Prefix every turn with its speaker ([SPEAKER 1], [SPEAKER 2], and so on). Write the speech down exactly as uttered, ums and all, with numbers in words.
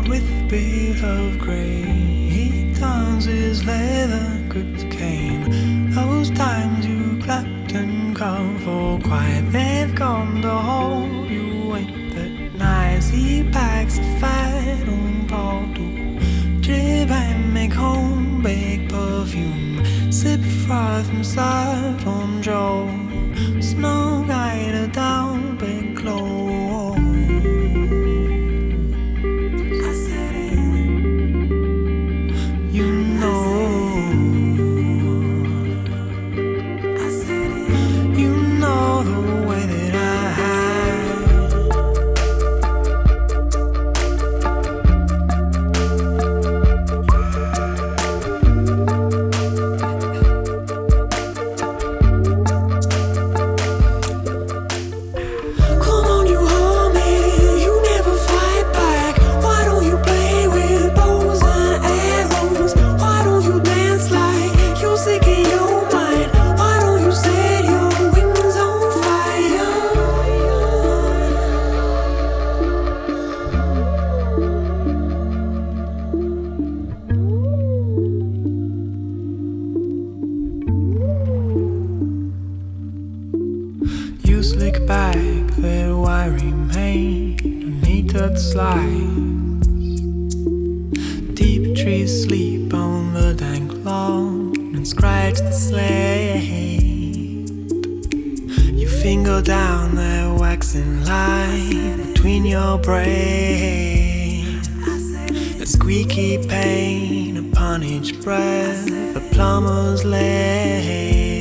[SPEAKER 1] with a bit of grey. He turns his leather gripped cane. Those times you clapped and called for quiet, they've come to hold you. Ain't that nice? He packs a fat on Paul to drip and make home bake perfume. Sip froth from soft from Joe. Snow guided down big glow. I said it, you know. I said it, you know the way that you slick back that wiry mane and knee-tucked slides. Deep trees sleep on the dank lawn and scratch the slate. You finger down that waxing line between your braids. The squeaky pain upon each breath, the plumber's leg.